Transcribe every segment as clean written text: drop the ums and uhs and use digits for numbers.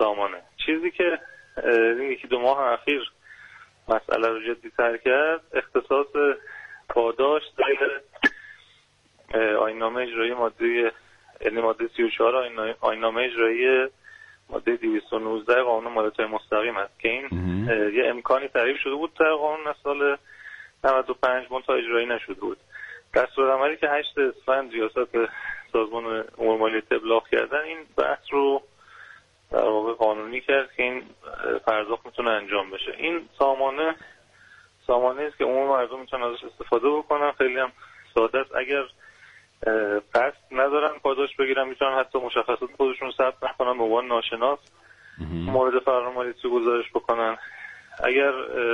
سامانه. چیزی که یکی دو ماه اخیر مسئله رو جدی تر کرد اختصاص پاداش در آیین‌نامه اجرایی ماده 34 آیین‌نامه اجرایی ماده 219 قانون مالیات مستقیم است که این یه امکانی تعریف شده بود در قانون سال 95 منتها اجرایی نشده بود. دستورالعملی که 8 اسفند ریاست سازمان امور مالیاتی ابلاغ کردن این بحث رو در واقع قانونی کرد که این پرداخت میتونه انجام بشه. این سامانه است که عموم مردم میتونن ازش استفاده بکنن. خیلی هم ساده است. اگر قصد ندارن پاداش بگیرن میتونن حتی مشخصات خودشون رو ثبت نکنن به عنوان ناشناس مورد فرار مالیاتی گزارش بکنن. اگر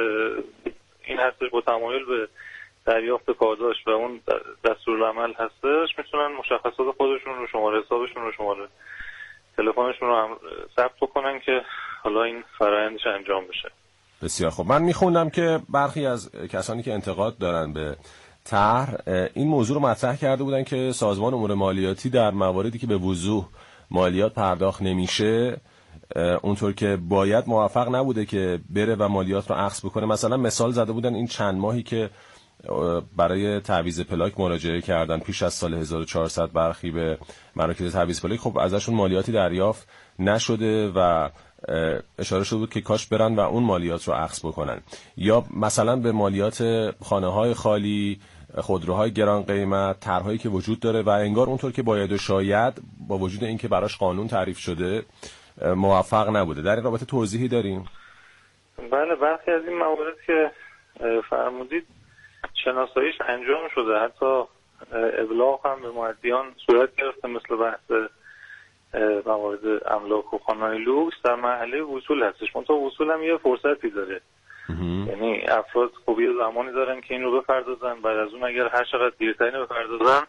این هستش با تمایل به دریافت پاداش و اون دستورالعمل هستش میتونن مشخصات خودشون رو، شماره حسابشون رو، شماره تلفنشون رو هم ثبت بکنن که حالا این فرآیندش انجام بشه. بسیار خوب. من میخوندم که برخی از کسانی که انتقاد دارن به طرح این موضوع رو مطرح کرده بودن که سازمان امور مالیاتی در مواردی که به وضوح مالیات پرداخت نمیشه اونطور که باید موفق نبوده که بره و مالیات رو اخذ بکنه. مثلا مثال زده بودن این چند ماهی که برای تعویض پلاک مراجعه کردن پیش از سال 1400 برخی به مراکز تعویض پلاک، خب ازشون مالیاتی دریافت نشده و اشاره شده بود که کاش برن و اون مالیات رو اخذ بکنن. یا مثلا به مالیات خانه‌های خالی، خودروهای گران قیمت، طرح‌هایی که وجود داره و انگار اونطور که باید و شاید با وجود اینکه براش قانون تعریف شده موفق نبوده. در این رابطه توضیحی داریم؟ بله، برخی از این موارد که فرمودید شناساییش انجام شده، حتی ابلاغ هم به مؤدیان صورت گرفته، مثل بحث موارد املاک و خانه‌های لوکس در مرحله وصول هستش. منتها وصول هم یه فرصتی داره، یعنی افراد خب یه زمانی دارن که این رو بپردازن، بعد از اون اگر هر چقدر دیرتر اینو بپردازن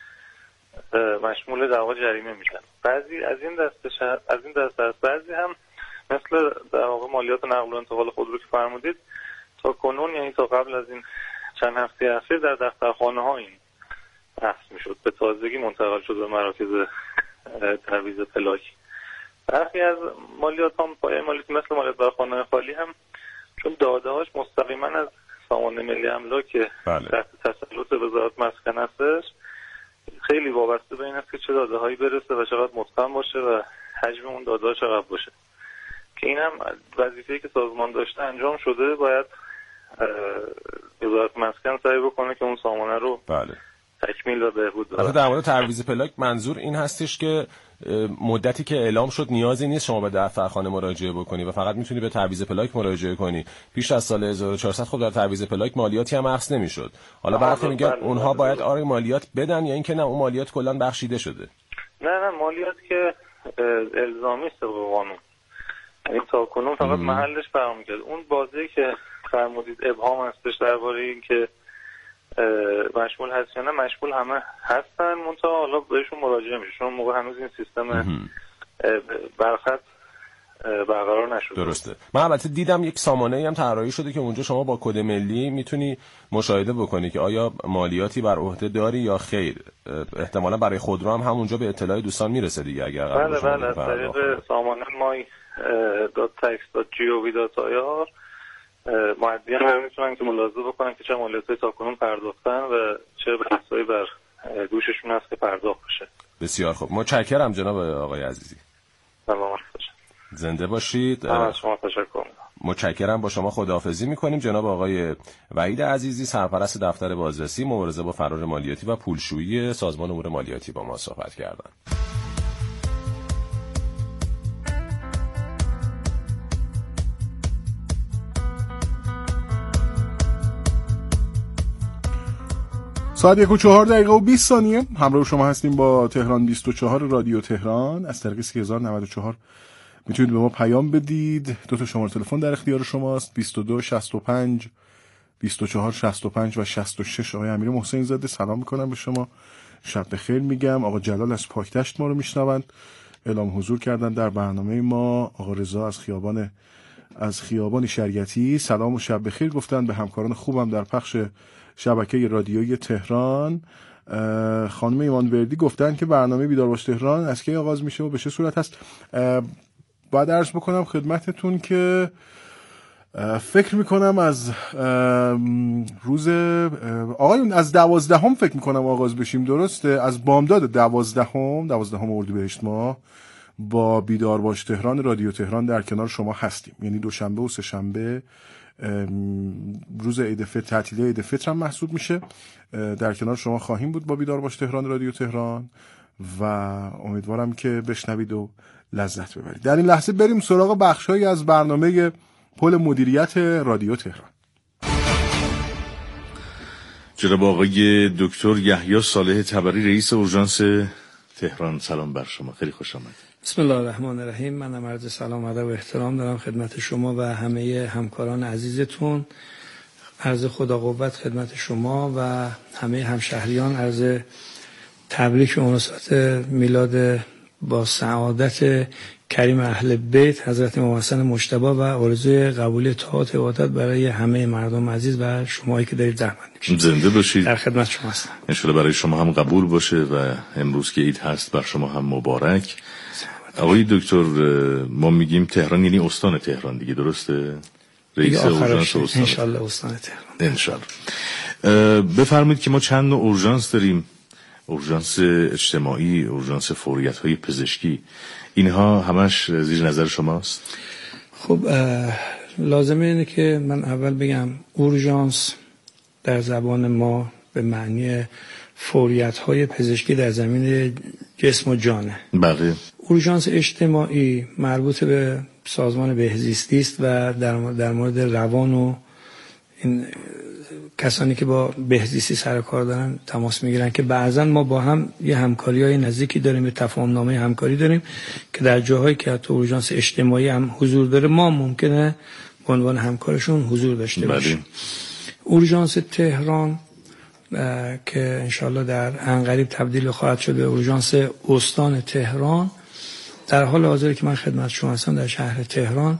مشمول دعوا جریمه میشن. بعضی از این دسته هست، بعضی هم مثل در واقع مالیات نقل و انتقال خودرو که فرمودید تا کنون، یعنی تا قبل از این چند هفته اخیر در دفترخانه ها این بحث میشد، به تازگی منتقل شد به مراکز تعویض پلاک. برخی از مالیات هم پایه مالیات مثل مالیات بر خانه خالی هم چون داده هاش مستقیما از سامانه ملی املاک تحت تسلط وزارت مسکن هستش، خیلی وابسته به این است که چه داده هایی برسه و چقدر متقن باشه و حجم اون داده ها چقدر باشه، که این هم وظیفه‌ای که سازمان داشته انجام شده. باید وزارت مسکن سعی بکنه که اون سامانه رو تکمیل و بهبود بده. در مورد تعویض پلاک منظور این هستش که مدتی که اعلام شد نیازی نیست شما به دفترخانه مراجعه بکنی و فقط میتونی به تعویض پلاک مراجعه کنی. پیش از سال 1400 خب در تعویض پلاک مالیاتی هم اخذ نمیشد. حالا برخی میگن اونها باید مالیات بدن یا اینکه نه اون مالیات کلا بخشیده شده. نه مالیات که الزامی است به قانون، یعنی تا کنون فقط محلش فرق می‌کرد. اون بازی که فرمودید ابهام هستش درباره این که مشمول هست یا نه، مشمول همه هستن، منتها حالا بهشون مراجعه میشه چون موقع هنوز این سیستم برخط برقرار نشده. درسته. من البته دیدم یک سامانه‌ای هم طراحی شده که اونجا شما با کد ملی میتونی مشاهده بکنی که آیا مالیاتی بر عهده داری یا خیر. احتمالاً برای خودرو هم همونجا به اطلاع دوستان میرسه دیگه اگر بله از طریق سامانه my.tax.gov.ir مؤدیان هم میتونن که ملاحظه بکنن که چه مالیاتی تاکنون پرداختن و چه بحثایی بر دوششون هست که پرداخت بشه. بسیار خوب، متشکرم جناب آقای عزیزی. سلامت باشید. زنده باشید. از شما تشکر می‌کنم. متشکرم. با شما خداحافظی می‌کنیم. جناب آقای وحید عزیزی، سرپرست دفتر بازرسی مبارزه با فرار مالیاتی و پولشویی سازمان امور مالیاتی با ما صحبت کردند. ساعت 1:04 همراه شما هستیم با تهران 24 رادیو تهران. از طریق 3094 میتونید به ما پیام بدید. دو تا شماره تلفن در اختیار شماست، 22 65 24 65 و 66. آقای امیر محسن زاده سلام میکنم به شما، شب بخیر میگم. آقا جلال از پاکدشت ما رو میشنوند، اعلام حضور کردن در برنامه ما. آقا رضا از خیابان شریعتی سلام و شب بخیر گفتن به همکاران خوبم در پخش شبکه رادیویی تهران. خانم ایمانوردی گفتن که برنامه بیدار باش تهران از کی آغاز میشه و به چه صورت هست؟ باید عرض بکنم خدمتتون که فکر میکنم از روز آقایون از 12 فکر میکنم آغاز بشیم، درسته؟ از بامداد 12 اردیبهشت ماه با بیدار باش تهران رادیو تهران در کنار شما هستیم. یعنی دوشنبه و سه‌شنبه روز عید فطر، تعطیلی عید فطر هم محسوب میشه، در کنار شما خواهیم بود با بیدار باش تهران رادیو تهران و امیدوارم که بشنوید و لذت ببرید. در این لحظه بریم سراغ بخش‌هایی از برنامه پل مدیریت رادیو تهران. جناب آقای دکتر یحیی صالح تبری، رئیس اورژانس تهران، سلام بر شما، خیلی خوش آمدید. بسم الله الرحمن الرحیم. منم عرض سلام و ادب و احترام دارم خدمت شما و همه همکاران عزیزتون. عرض خدا قوت خدمت شما و همه همشهریان. عرض تبریک به مناسبت میلاد با سعادت کریم اهل بیت حضرت امام حسن مجتبی و آرزوی قبولی طاعات و عبادت برای همه مردم عزیز و شمایی که دارید زحمت میکشید. زنده باشید. در خدمت شما هستم. ان شاءالله برای شما هم قبول باشه و امروز که عید هست بر شما هم مبارک. آقای دکتر، ما میگیم تهران یعنی استان تهران دیگه، درسته؟ رئیس اورژانس استان. ان شاءالله استان تهران. ان شاءالله. بفرمایید که ما چند نوع اورژانس داریم؟ اورژانس اجتماعی، اورژانس فوریت‌های پزشکی، اینها همش زیر نظر شماست؟ خب لازمه اینه که من اول بگم اورژانس در زبان ما به معنی فوریت‌های پزشکی در زمین جسم و جانه. بله. اورژانس اجتماعی مربوط به سازمان بهزیستی است و در مورد روان و این کسانی که با بهزیستی سر کار دارن تماس میگیرن که بعضا ما با هم یه همکاری‌های نزدیکی داریم، یه تفاهم‌نامه همکاری داریم که در جاهایی که حتی اورژانس اجتماعی هم حضور داره ما ممکنه به عنوان همکارشون حضور داشته باشیم. اورژانس تهران که انشالله در عنقریب تبدیل خواهد شد به اورژانس استان تهران، در حال حاضر که من خدمت شما هستم در شهر تهران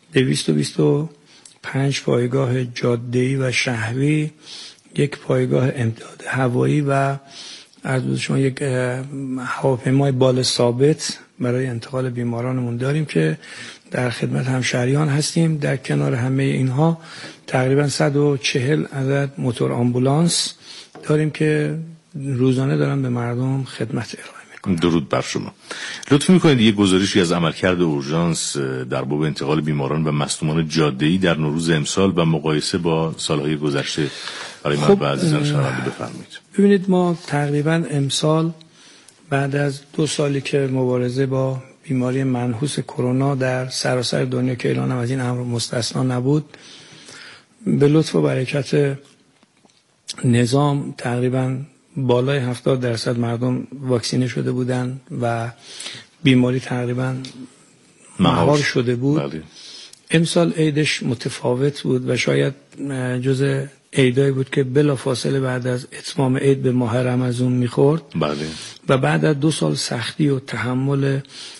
225 پایگاه جاده‌ای و شهری، یک پایگاه امداد هوایی و عرض شما یک هواپیمای بال ثابت برای انتقال بیمارانمون داریم که در خدمت همشهریان هستیم. در کنار همه اینها تقریبا 140 عدد موتور آمبولانس داریم که روزانه دارن به مردم خدمت ارائه میکنن. درود بر شما. لطف میکنید یه گزارشی از عملکرد اورژانس در باب انتقال بیماران و مصدومان جاده‌ای در نوروز امسال و مقایسه با سالهای گذشته برای من و عزیزان شنونده بفرمایید. ببینید ما تقریبا امسال بعد از 2 سالی که مبارزه با بیماری منحوس کرونا در سراسر دنیا که اعلان از این امر مستثنا نبود، به لطف و برکت نظام تقریبا بالای 70% مردم واکسینه شده بودند و بیماری تقریبا مهار شده بود. بله. امسال عیدش متفاوت بود و شاید جز عیدایی بود که بلافاصله بعد از اتمام عید به ماه رمضان میخورد. بله. و بعد از 2 سال سختی و تحمل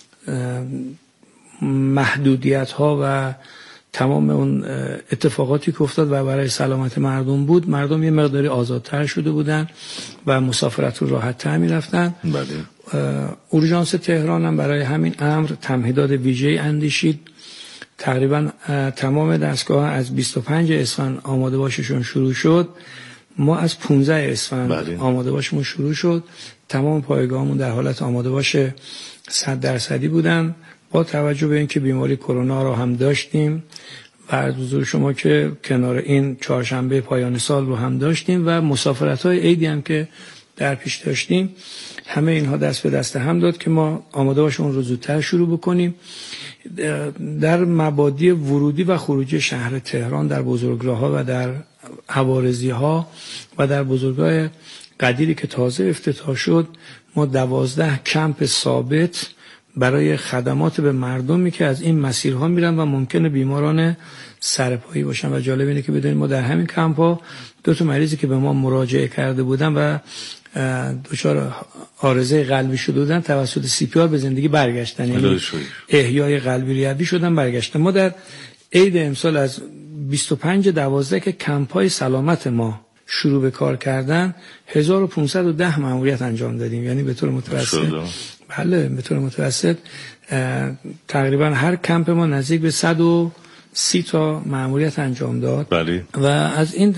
محدودیت ها و تمام اون اتفاقاتی که افتاد و برای سلامت مردم بود، مردم یه مقداری آزادتر شده بودن و مسافرت رو راحت تر می رفتن. بله. اورژانس تهران هم برای همین امر تمهیدات ویژه‌ای اندیشید. تقریبا تمام دستگاه از 25 اسفند آماده باششون شروع شد. ما از 15 اسفند بله. آماده باشمون شروع شد. تمام پایگاهمون در حالت آماده باش 100% بودن. با توجه به اینکه بیماری کرونا رو هم داشتیم و از حضور شما که کنار این چهارشنبه پایان سال رو هم داشتیم و مسافرت‌های عیدی هم که در پیش داشتیم، همه اینها دست به دست هم داد که ما آماده باشیم اون رو زودتر شروع بکنیم. در مبادی ورودی و خروجی شهر تهران در بزرگراه‌ها و در عوارضی‌ها و در بزرگراه قدیری که تازه افتتاح شد، ما 12 کمپ ثابت برای خدمات به مردمی که از این مسیرها میرن و ممکنه بیماران سرپایی باشن. و جالب اینه که بدونید ما در همین کمپ ها 2 مریضی که به ما مراجعه کرده بودن و دچار عارضه قلبی شده بودن توسط CPR به زندگی برگشتن، یعنی احیای قلبی ریوی شدن برگشتن. ما در عید امسال از 25/12 که کمپ های سلامت ما شروع به کار کردن 1510 مأموریت انجام دادیم، یعنی به طور متوسط بله به طور متوسط تقریبا هر کمپ ما نزدیک به 130 تا مأموریت انجام داد. بله. و از این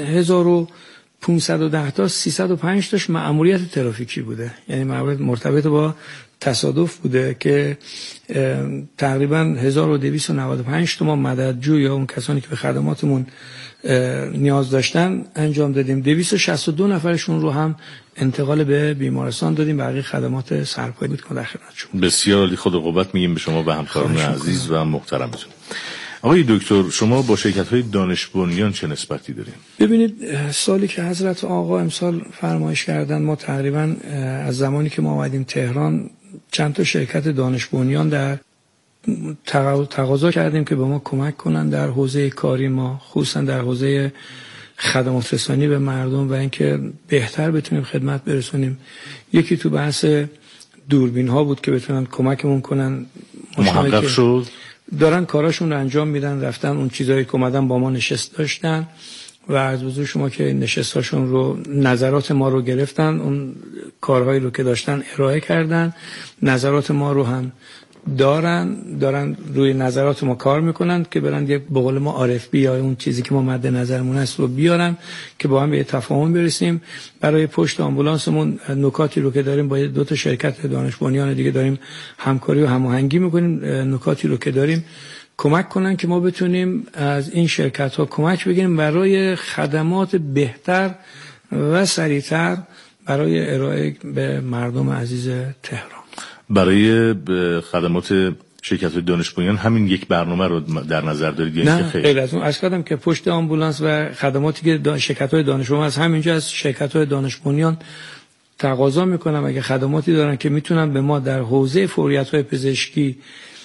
1510 تا 305 تاش مأموریت ترافیکی بوده، یعنی مأموریت مرتبط با تصادف بوده که تقریبا 1295 تا ما مددجو یا اون کسانی که به خدماتمون نیاز داشتن انجام دادیم. 262 نفرشون رو هم انتقال به بیمارستان دادیم. بقیه خدمات سرپایی بود که در خدمتشون. بسیار عالی. خود قوت میگیم به شما و همکاران عزیز و محترمتون. آقای دکتر، شما با شرکت‌های دانش بنیان چه نسبتی دارین؟ ببینید سالی که حضرت آقا امسال فرمایش کردن، ما تقریبا از زمانی که ما اومدیم تهران چند تا شرکت دانش بنیان در تقاضا کردیم که به ما کمک کنن در حوزه کاری ما، خصوصا در حوزه خدمات رسانی به مردم و اینکه بهتر بتونیم خدمت برسونیم. یکی تو بحث دوربین ها بود که بتونن کمکمون کنن. محقق شد؟ دارن کاراشون رو انجام میدن، رفتن اون چیزایی که اومدن با ما نشست داشتن و از حضور شما که نشستاشون رو نظرات ما رو گرفتن، اون کارهایی رو که داشتن ارائه کردن، نظرات ما رو هم دارن روی نظرات ما کار میکنن که برن یک به قول ما RFP یا اون چیزی که ما مد نظرمون هست رو بیارن که با هم به تفاهم برسیم. برای پشت آمبولانسمون نکاتی رو که داریم با دو تا شرکت دانش بنیان دیگه داریم همکاری و هماهنگی میکنیم، نکاتی رو که داریم کمک کنن که ما بتونیم از این شرکت ها کمک بگیریم برای خدمات بهتر و سریعتر برای ارائه به مردم عزیز تهران. برای خدمات شرکت‌های دانش بنیان همین یک برنامه رو در نظر دارید؟ نه خیلی از اون عرض کردم که پشت آمبولانس و خدماتی که شرکت‌های دانش بنیان از همینجا از شرکت‌های دانش بنیان تقاضا میکنم اگه خدماتی دارن که میتونن به ما در حوزه فوریت‌های پزشکی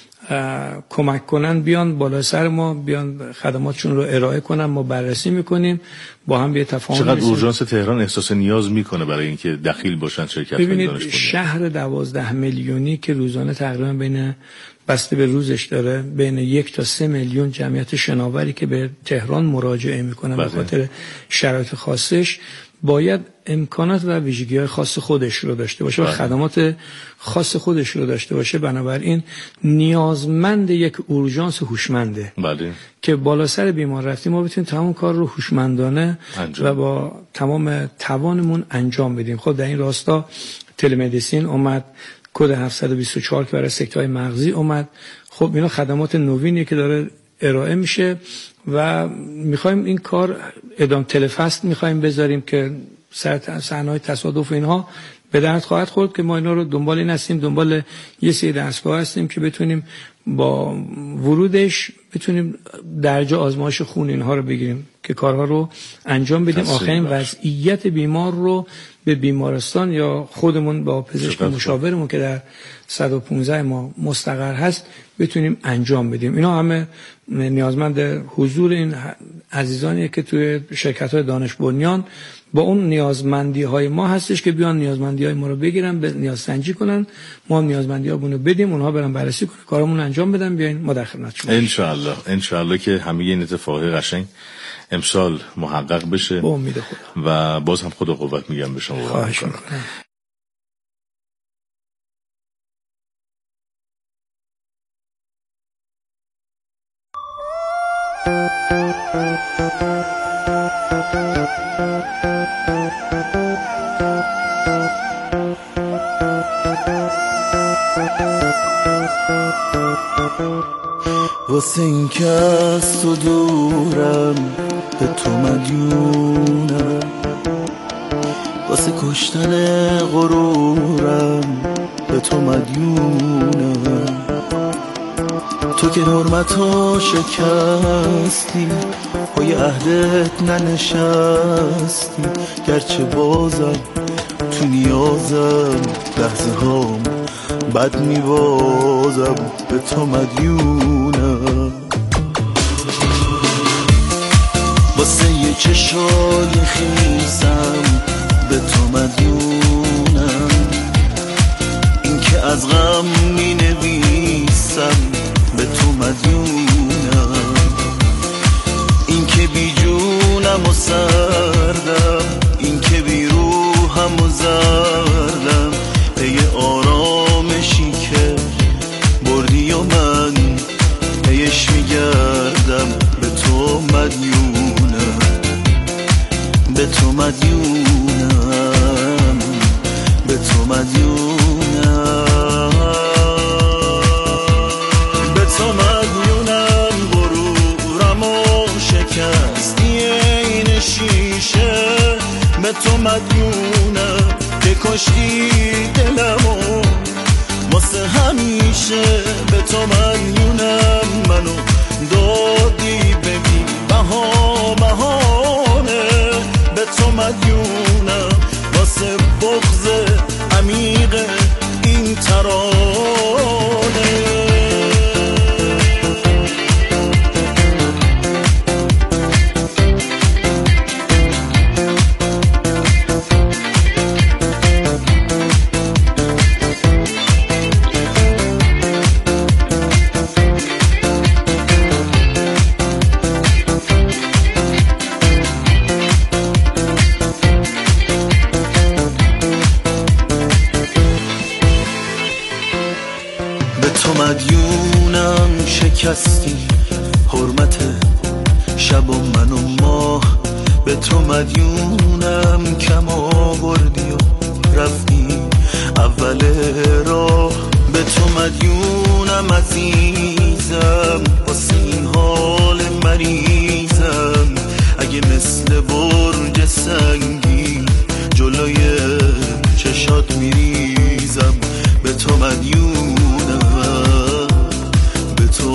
کمک کنن، بیان بالا سر ما، بیان خدماتشون رو ارائه کنن، ما بررسی میکنیم، با هم به تفاهم. چقدر اورژانس تهران احساس نیاز میکنه برای اینکه دخیل باشن شرکت‌های دانش بنیان؟ شهر 12 میلیونی که روزانه تقریبا بین بسته به روزش داره بین 1 تا 3 میلیون جمعیت شناوری که به تهران مراجعه میکنن به خاطر شرایط خاصش، باید امکانات و ویژگی‌های خاص خودش رو داشته باشه و خدمات خاص خودش رو داشته باشه. بنابراین نیازمند یک اورژانس هوشمنده که بالا سر بیمار رفتیم ما بتونیم تمام کار رو هوشمندانه و با تمام توانمون انجام بدیم. خب در این راستا تلمدیسین اومد، کد 724 که برای سکته‌های مغزی اومد. خب اینا خدمات نوینی که داره ارائه میشه و میخوایم این کار ادام تلفست میخوایم بذاریم که صحنه‌های تصادف اینها به درد خواهد خورد که ما اینا رو دنبال این هستیم، دنبال یه سری دستگاه هستیم که بتونیم با ورودش بتونیم درجه آزمایش خون اینها رو بگیریم که کارها رو انجام بدیم، آخرین وضعیت بیمار رو به بیمارستان یا خودمون با پزشک مشاورمون که در 115 ما مستقر هست بتونیم انجام بدیم. اینا همه نیازمند حضور این عزیزانیه که توی شرکت‌های دانش بنیان با اون نیازمندی‌های ما هستش که بیان نیازمندی‌های ما رو بگیرن، به نیاز سنجی کنن، ما هم نیازمندی‌هامون رو بدیم، اونها برن بررسی کنن، کارمون انجام بدن، بیاین ما در خدمتشون. ان شاء الله که همه این اتفاقای قشنگ امسال محقق بشه با امید خدا. و باز هم خدا قوت میگم به شما. خواهش می‌کنم. واسه این که از تو دورم به تو مدیونم، واسه کشتن غرورم به تو مدیونم. تو که حرمتو شکستی پای عهدت ننشستی، گرچه بازم تو نیازم لحظه هام بد میبازم به تو مدیونم. واسه یه چشای خیسم به تو مدیونم، این که از غم می نویسم به تو مدیونم، این که بی جونم و سردم، این که بی روحم و زردم، به یه آرامشی پیش میگردم، به تو مدیونم، به تو مدیونم، به تو مدیونم، به تو مدیونم. غرورم و شکستی این شیشه، به تو مدیونم که کشتی دلمو واسه همیشه. به تو مدیونم، منو دادی ببین بهانه، به تو مدیونم واسه بغض عمیق این ترانه. مدیونم شکستی حرمت شب و من و ماه، به تو مدیونم کم آوردی و رفتی اول راه. به تو مدیونم عزیزم واسه این حال مریضم، اگه مثل برج سنگی جلوی چشات میریزم. به تو مدیونم، به تو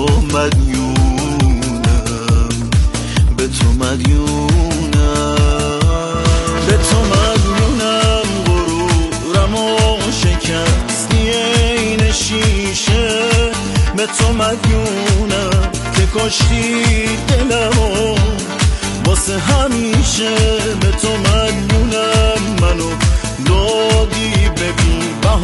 مدیونم، به تو مدیونم، به تو مدیونم. غرورم و شکستی این شیشه، به تو مدیونم که کشتی دلمو واسه همیشه. به تو مدیونم، منو دادی ببین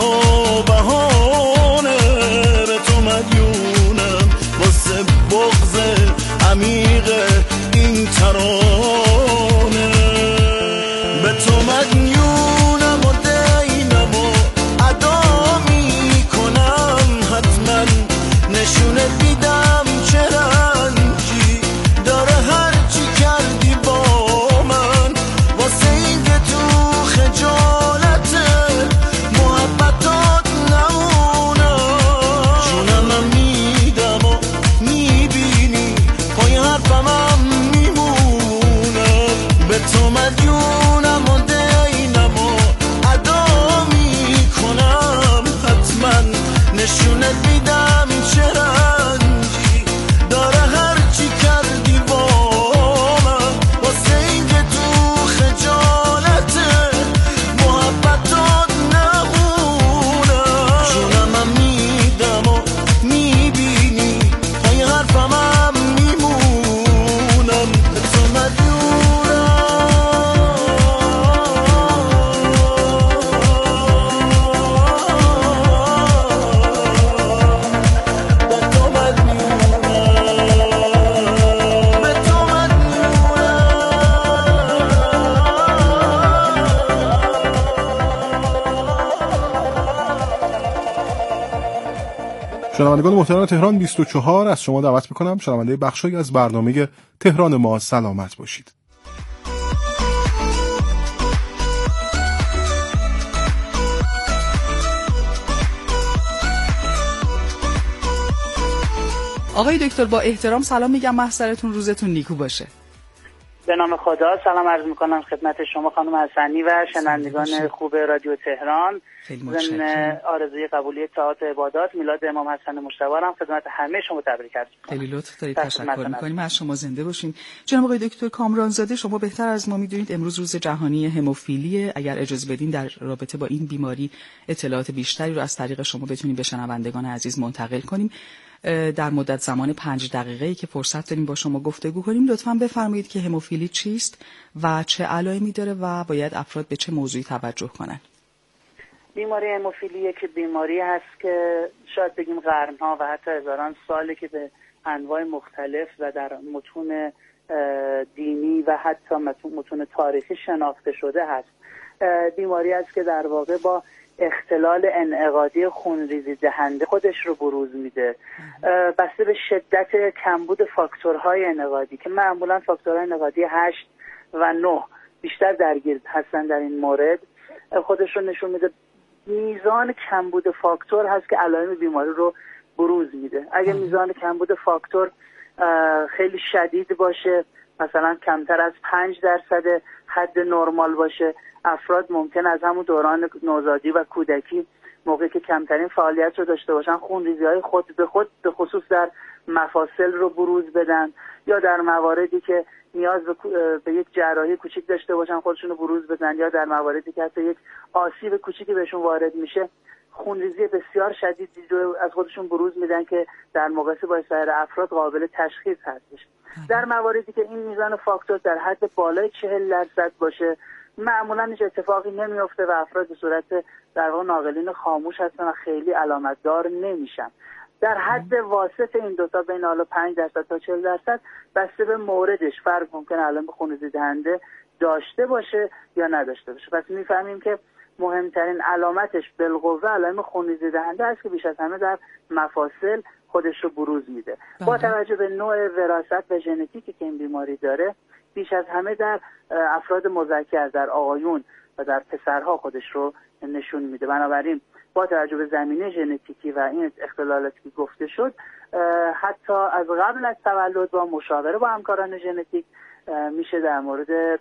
بهانه، به تو مدیونم واسه بغض عمیق این ترانه. به تو مدیونم و دینم و ادا میکنم، حتما نشونت میدم چه رنجی داره هرچی کردی با من، واسه این که تو خجالت محبتات نمونم. جونم میدم و میبینی پای حرفم میمونم. به تو مدیونم و دینم و ادا میکنم، حتما نشونت میدم چه رنجی داره هرچی کردی با من، واسه این که تو خجالت محبتات نمونم. جونم میدم و میبینی پای حرفم میمونم. به تو شنوندگان محترم تهران 24 از شما دعوت میکنم شنونده بخشی از برنامه تهران ما سلامت باشید. آقای دکتر با احترام سلام میگم، محضرتون روزتون نیکو باشه. به نام خدا سلام عرض میکنم خدمت شما خانم حسنی و شنوندگان خوب رادیو تهران. ضمن آرزوی قبولی طاعات عبادات میلاد امام حسن مجتبی هم خدمت همه شما تبریک عرض میکنم. خیلی لطف دارید، تشکر میکنیم از شما. زنده باشین. جناب آقای دکتر کامرانزاده، شما بهتر از ما میدونید امروز روز جهانی هموفیلیه. اگر اجازه بدین در رابطه با این بیماری اطلاعات بیشتری رو از طریق شما بتونیم به شنوندگان عزیز منتقل کنیم. در مدت زمان 5 دقیقه‌ای که فرصت داریم با شما گفتگو کنیم، لطفاً بفرمایید که هموفیلی چیست و چه علائمی داره و باید افراد به چه موضوعی توجه کنن. بیماری هموفیلی یک بیماری هست که شاید بگیم قرن‌ها و حتی هزاران ساله که به انواع مختلف و در متون دینی و حتی متون تاریخی شناخته شده هست. بیماری است که در واقع با اختلال انعقادی خونریزی دهنده خودش رو بروز میده، بسته به شدت کمبود فاکتورهای انعقادی که معمولا فاکتورهای انعقادی 8 و 9 بیشتر درگیر هستن در این مورد، خودش رو نشون میده. میزان کمبود فاکتور هست که علائم بیماری رو بروز میده. اگه میزان کمبود فاکتور خیلی شدید باشه، مثلا کمتر از 5% حد نرمال باشه، افراد ممکن از همون دوران نوزادی و کودکی موقعی که کمترین فعالیت رو داشته باشن خونریزی‌های خود به خود به خصوص در مفاصل رو بروز بدن، یا در مواردی که نیاز به یک جراحی کوچیک داشته باشن خودشون رو بروز بدن، یا در مواردی که حتی یک آسیب کوچیکی بهشون وارد میشه خونریزی بسیار شدیدی رو از خودشون بروز میدن که در مقایسه با سایر افراد قابل تشخیص هستش. در مواردی که این میزان فاکتور در حد بالای 40% باشه معمولا هیچ اتفاقی نمیفته و افراد به صورت در واقع ناقلین خاموش هستن و خیلی علامت دار نمیشن. در حد واسط این دوتا بین حالا 5% تا 40% بسته به موردش فرق ممکنه علائم خونریزی دهنده داشته باشه یا نداشته باشه. پس میفهمیم که مهمترین علامتش بالقوه علائم خونریزی دهنده است که بیش از همه در مفاصل خودش رو بروز میده. با توجه به نوع وراثت و ژنتیکی که این بیماری داره بیش از همه در افراد مذکر، در آقایون و در پسرها خودش رو نشون میده. بنابراین با توجه به زمینه ژنتیکی و این اختلالاتی که گفته شد حتی از قبل از تولد با مشاوره با همکاران ژنتیک میشه در مورد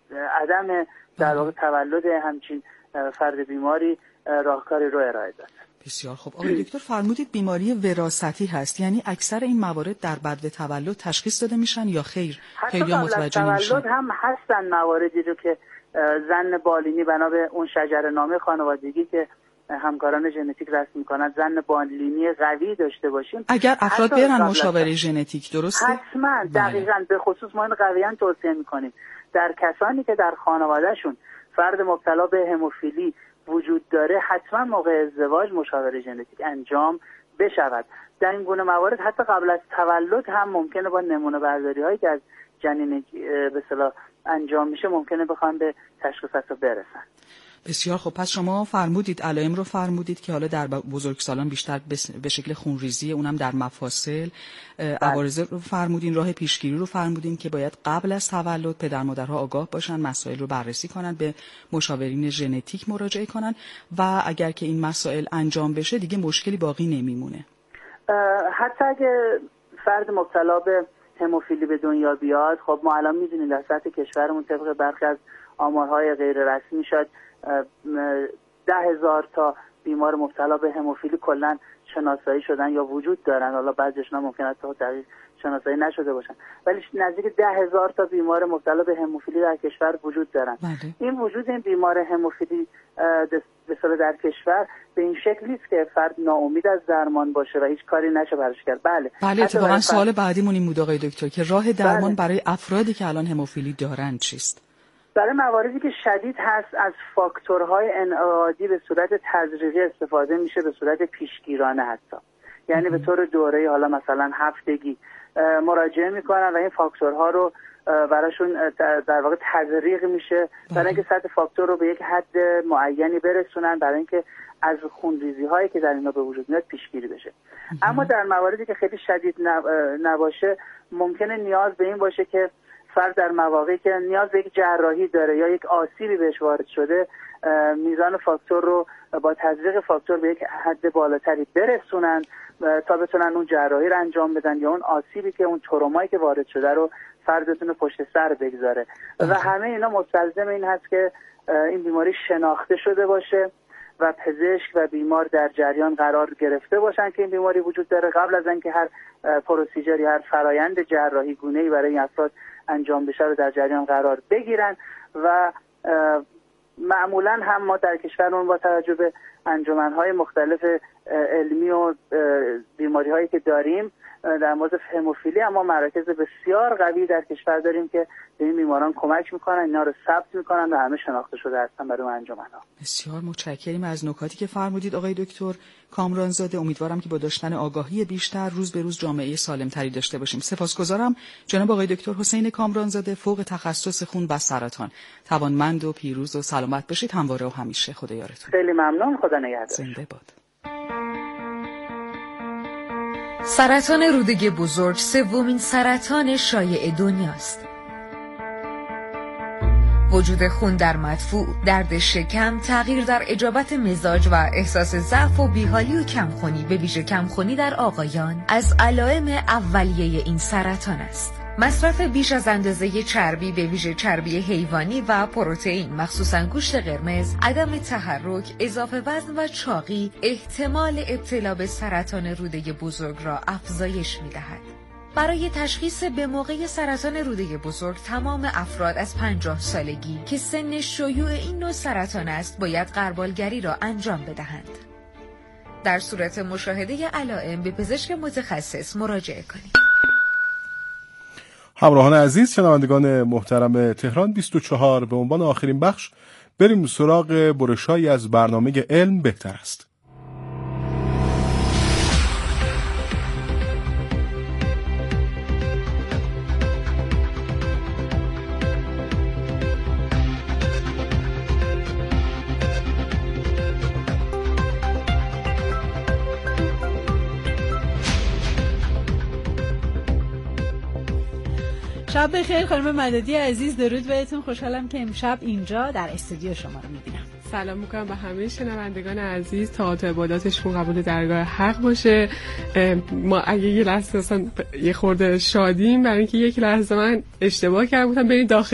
عدم در واقع تولد همچین فرد بیماری راهکاری رو ارائه داد. بسیار خوب. آقای دکتر فرمودید بیماری وراثتی هست، یعنی اکثر این موارد در بعد تولد تشخیص داده میشن یا خیر؟ خیلی متوجه نمیشن. تولد هم هستن مواردی رو که زن بالینی بنا به اون شجره‌نامه خانوادگی که همکاران ژنتیک رسم میکنن زن بالینی قوی داشته باشیم. اگر افراد برن مشاوره ژنتیک درسته؟ حتما دقیقاً. به خصوص ما این قویاً توصیه میکنیم در کسانی که در خانوادهشون فرد مبتلا به هموفیلی وجود داره حتما موقع ازدواج مشاوره ژنتیک انجام بشود. در این گونه موارد حتی قبل از تولد هم ممکنه با نمونه برداری هایی که از جنین به اصطلاح انجام میشه ممکنه بخوان به تشخیص برسن. بسیار خوب. پس شما فرمودید علائم رو فرمودید که حالا در بزرگسالان بیشتر به شکل خونریزی اونم در مفاصل، عوارض رو فرمودین، راه پیشگیری رو فرمودین که باید قبل از تولد پدر مادرها آگاه باشن، مسائل رو بررسی کنن، به مشاورین ژنتیک مراجعه کنن و اگر که این مسائل انجام بشه دیگه مشکلی باقی نمیمونه. حتی اگه فرد مبتلا به هموفیلی به دنیا بیاد، خب ما الان میدونیم در سطح کشورمون طبق برخی از آمارهای غیر رسمی شد 10,000 تا بیمار مبتلا به هموفیلی کلا شناسایی شدن یا وجود دارن. حالا بعضیشون ممکن است تا دقیق شناسایی نشده باشن، ولی نزدیک 10,000 تا بیمار مبتلا به هموفیلی در کشور وجود دارن. این وجود این بیمار هموفیلی به در کشور به این شکل نیست که فرد ناامید از درمان باشه و هیچ کاری نشه براش کرد. بله اتفاقا سوال بعدیمون این بود آقای دکتر که راه درمان برای افرادی که الان هموفیلی دارن چیست؟ برای مواردی که شدید هست از فاکتورهای انعقادی به صورت تزریقی استفاده میشه، به صورت پیشگیرانه حتی، یعنی به طور دوره‌ای، حالا مثلا هفتگی مراجعه میکنن و این فاکتورها رو براشون در واقع تزریق میشه برای اینکه سطح فاکتور رو به یک حد معینی برسونن برای اینکه از خونریزی هایی که در اینا به وجود میاد پیشگیری بشه. اما در مواردی که خیلی شدید نباشه ممکنه نیاز به این باشه که فرد در مواقعی که نیاز به یک جراحی داره یا یک آسیبی بهش وارد شده میزان فاکتور رو با تزریق فاکتور به یک حد بالاتری برسونن تا بتونن اون جراحی رو انجام بدن یا اون آسیبی که اون ترومایی که وارد شده رو فرد بتونه پشت سر بگذاره. و همه اینا مستلزم این هست که این بیماری شناخته شده باشه و پزشک و بیمار در جریان قرار گرفته باشن که این بیماری وجود داره قبل از اینکه هر پروسیجری، هر فرایند جراحی گونه‌ای برای این افراد انجام بشه رو در جریان قرار بگیرن. و معمولا هم ما در کشورمون با توجه به انجمن‌های مختلف علمی و بیماری هایی که داریم در مورد هموفیلی، اما مراکز بسیار قوی در کشور داریم که به این بیماران کمک میکنن، اینا رو ثبت میکنن و همه شناخته شده هستن برای انجمن‌ها. بسیار متشکریم از نکاتی که فرمودید آقای دکتر کامرانزاده. امیدوارم که با داشتن آگاهی بیشتر روز به روز جامعه سالمتری داشته باشیم. سپاسگزارم جناب آقای دکتر حسین کامرانزاده، فوق تخصص خون و سرطان. توانمند و پیروز و سلامت باشید همواره و همیشه. خدا یارتون. خیلی ممنون. خدا نگهدار. زنده باد. سرطان روده بزرگ سومین سرطان شایع دنیاست. وجود خون در مدفوع، درد شکم، تغییر در اجابت مزاج و احساس ضعف و بیحالی و کمخونی، به ویژه کمخونی در آقایان، از علائم اولیه این سرطان است. مصرف بیش از اندازه چربی، به ویژه چربی حیوانی و پروتئین، مخصوصاً گوشت قرمز، عدم تحرک، اضافه وزن و چاقی احتمال ابتلا به سرطان روده بزرگ را افزایش می‌دهد. برای تشخیص به موقع سرطان روده بزرگ تمام افراد از 50 سالگی که سن شیوع این نوع سرطان است باید غربالگری را انجام بدهند. در صورت مشاهده علائم به پزشک متخصص مراجعه کنید. همراهان عزیز، شنوندگان محترم تهران 24، به عنوان آخرین بخش بریم سراغ برشایی از برنامه علم بهتر است. شب بخیر خانم مددی عزیز، درود بهتون. خوشحالم که امشب اینجا در استودیو شما رو میبینم. سلام میکنم به همه شنوندگان عزیز. طاعت و عباداتشون قبول درگاه حق باشه. ما اگه یه لحظه اصلا یه خورده شادیم برای اینکه یک لحظه من اشتباه کردم گفتم برید داخل.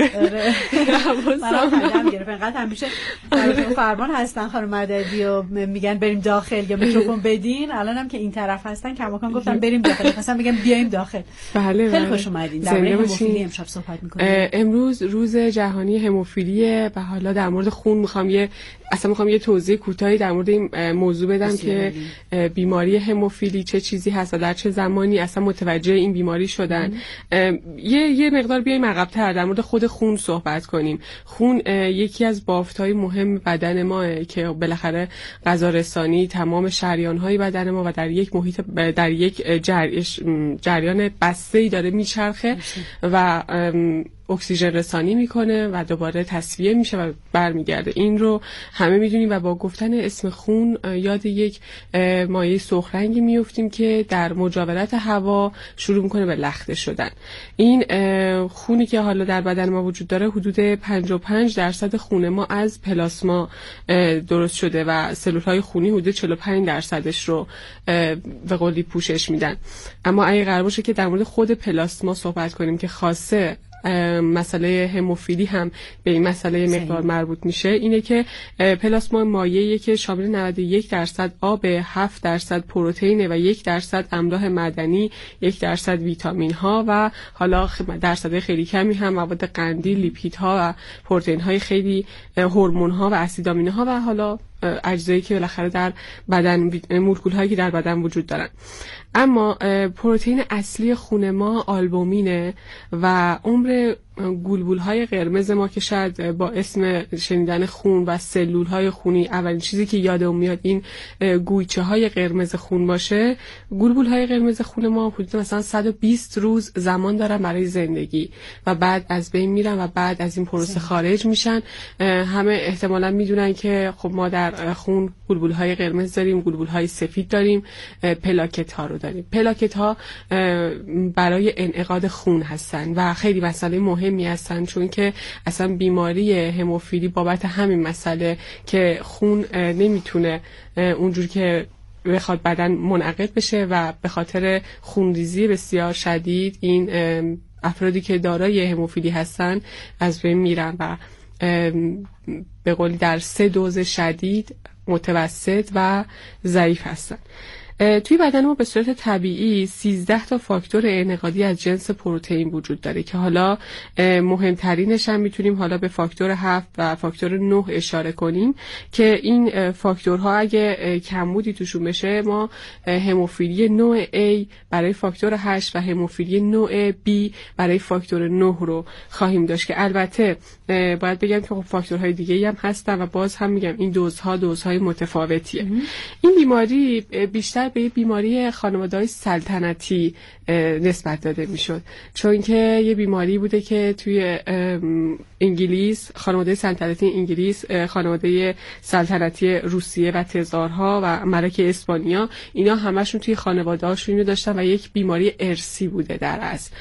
من خودم گرفتم. انقدر همیشه در فرمان هستن خانم مددی و میگن بریم داخل یا میکروفون بدین، الانم که این طرف هستن کماکان گفتم بریم داخل، مثلا میگن بیایم داخل. بله خیلی خوش اومدین. در مورد هموفیلی امشب صحبت می‌کنیم. امروز روز جهانی هموفیلیه و حالا در مورد خون میخوام یه توضیح کوتاهی در مورد این موضوع بدم که بیماری هموفیلی چه چیزی هست و در چه زمانی اصلا متوجه این بیماری شدن. یه مقدار بیایم عقب‌تر در مورد خود خون صحبت کنیم. خون یکی از بافت‌های مهم بدن ما که بالاخره غذا رسانی تمام شریان‌های بدن ما و در یک محیط، در یک جریان بسته‌ای داره میچرخه و اکسیژن رسانی میکنه و دوباره تصفیه میشه و برمیگرده. این رو همه میدونیم و با گفتن اسم خون یاد یک مایع سرخ رنگی میافتیم که در مجاورت هوا شروع میکنه به لخته شدن. این خونی که حالا در بدن ما وجود داره حدود 55% خون ما از پلاسما درست شده و سلولهای خونی حدود 45% رو به قولی پوشش میدن. اما اگه قرار باشه که در مورد خود پلاسما صحبت کنیم که خاصه مسئله هموفیلی هم به این مسئله مقدار مربوط میشه، اینه که پلاسما مایعی که شامل 91% آب، 7% پروتئین و 1% املاح معدنی، 1% ویتامین ها و حالا درصد خیلی کمی هم مواد قندی، لیپیدها و پروتئین های خیلی، هورمون ها و اسید آمینه ها و حالا اجزایی که بالاخره در بدن، مولکول هایی که در بدن وجود دارن. اما پروتئین اصلی خون ما آلبومینه و عمر گلبول های قرمز ما که شاید با اسم شنیدن خون و سلول های خونی اولین چیزی که یادم میاد این گویچه های قرمز خون باشه، گلبول های قرمز خون ما حدود مثلا 120 روز زمان دارن برای زندگی و بعد از بین میرن و بعد از این پروسه خارج میشن. همه احتمالاً میدونن که خب ما در خون گلبول های قرمز داریم، گلبول های سفید داریم، پلاکت ها رو داریم. پلاکت ها برای انعقاد خون هستن و خیلی مسئله مهمی هستن، چون که اصلا بیماری هموفیلی بابت همین مسئله که خون نمیتونه اونجور که بخواد بدن منعقد بشه و به خاطر خونریزی بسیار شدید این افرادی که دارای هموفیلی هستن از بین میرن و به قولی در 3 دوز شدید، متوسط و ضعیف هستن. توی بدن ما به صورت طبیعی 13 تا فاکتور انعقادی از جنس پروتئین وجود داره که حالا مهمترینش هم میتونیم حالا به فاکتور 7 و فاکتور 9 اشاره کنیم که این فاکتورها اگه کمبودی توشون بشه ما هموفیلی نوع A برای فاکتور 8 و هموفیلی نوع B برای فاکتور 9 رو خواهیم داشت که البته باید بگم که فاکتورهای دیگه‌ای هم هستن و باز هم میگم این دوزهای متفاوتیه. این بیماری بیشتر به بیماری خانواده‌های سلطنتی نسبت داده میشد، چون که یه بیماری بوده که توی انگلیس، خانواده سلطنتی انگلیس، خانواده سلطنتی روسیه و تزارها و ملک اسپانیا، اینا همشون توی خانواده‌هاشون اینو داشتن و یک بیماری ارثی بوده در اصل